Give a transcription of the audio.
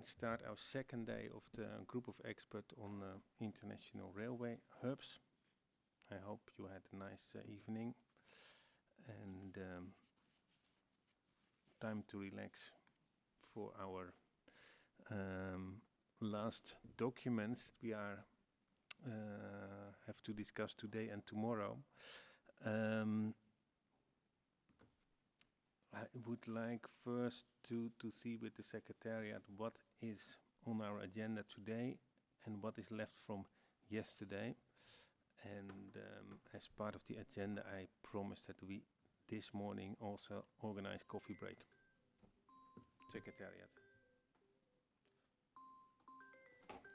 start our second day of the group of experts on international railway hubs. I hope you had a nice evening and time to relax for our last documents we are have to discuss today and tomorrow. Um, I would like first to see with the Secretariat what is on our agenda today and what is left from yesterday. And as part of the agenda, I promised that we this morning also organize coffee break. Secretariat.